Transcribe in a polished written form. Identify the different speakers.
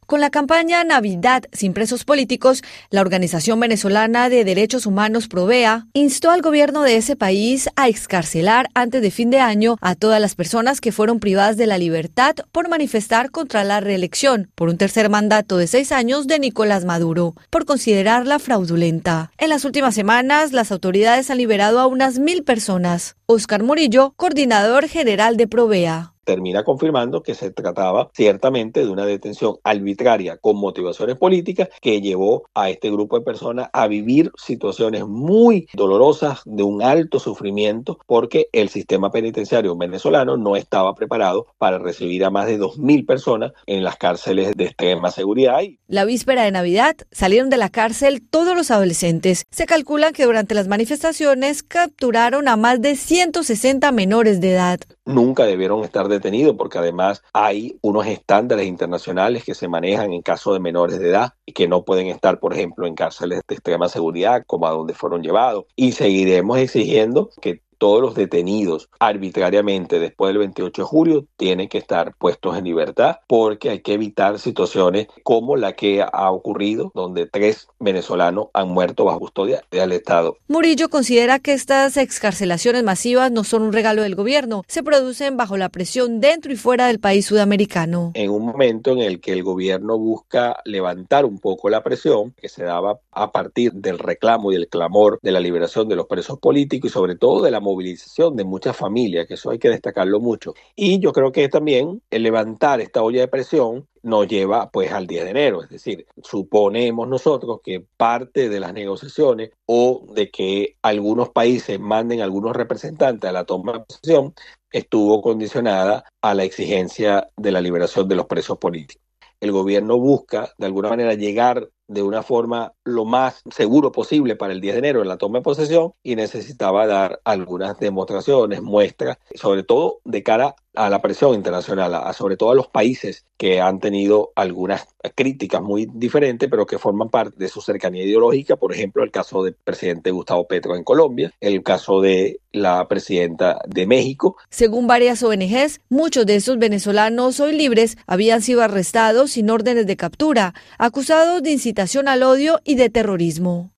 Speaker 1: Con la campaña Navidad sin presos políticos, la Organización Venezolana de Derechos Humanos Provea instó al gobierno de ese país a excarcelar antes de fin de año a todas las personas que fueron privadas de la libertad por manifestar contra la reelección por un tercer mandato de 6 años de Nicolás Maduro, por considerarla fraudulenta. En las últimas semanas, las autoridades han liberado a unas 1.000 personas. Óscar Murillo, coordinador general de Provea.
Speaker 2: Termina confirmando que se trataba ciertamente de una detención arbitraria con motivaciones políticas que llevó a este grupo de personas a vivir situaciones muy dolorosas de un alto sufrimiento porque el sistema penitenciario venezolano no estaba preparado para recibir a más de 2.000 personas en las cárceles de extrema seguridad.
Speaker 1: La víspera de Navidad salieron de la cárcel todos los adolescentes. Se calcula que durante las manifestaciones capturaron a más de 160 menores de edad.
Speaker 2: Nunca debieron estar detenidos porque además hay unos estándares internacionales que se manejan en caso de menores de edad y que no pueden estar, por ejemplo, en cárceles de extrema seguridad como a donde fueron llevados. Y seguiremos exigiendo que todos los detenidos arbitrariamente después del 28 de julio tienen que estar puestos en libertad porque hay que evitar situaciones como la que ha ocurrido donde 3 venezolanos han muerto bajo custodia del Estado.
Speaker 1: Murillo considera que estas excarcelaciones masivas no son un regalo del gobierno, se producen bajo la presión dentro y fuera del país sudamericano.
Speaker 2: En un momento en el que el gobierno busca levantar un poco la presión que se daba a partir del reclamo y el clamor de la liberación de los presos políticos y sobre todo de la movilización de muchas familias, que eso hay que destacarlo mucho. Y yo creo que también el levantar esta olla de presión nos lleva pues al 10 de enero, es decir, suponemos nosotros que parte de las negociaciones o de que algunos países manden algunos representantes a la toma de posesión estuvo condicionada a la exigencia de la liberación de los presos políticos. El gobierno busca de alguna manera llegar de una forma lo más seguro posible para el 10 de enero en la toma de posesión y necesitaba dar algunas demostraciones, muestras, sobre todo de cara a la presión internacional, sobre todo a los países que han tenido algunas críticas muy diferentes, pero que forman parte de su cercanía ideológica, por ejemplo, el caso del presidente Gustavo Petro en Colombia, el caso de la presidenta de México.
Speaker 1: Según varias ONGs, muchos de esos venezolanos hoy libres habían sido arrestados sin órdenes de captura, acusados de incitación al odio y de terrorismo.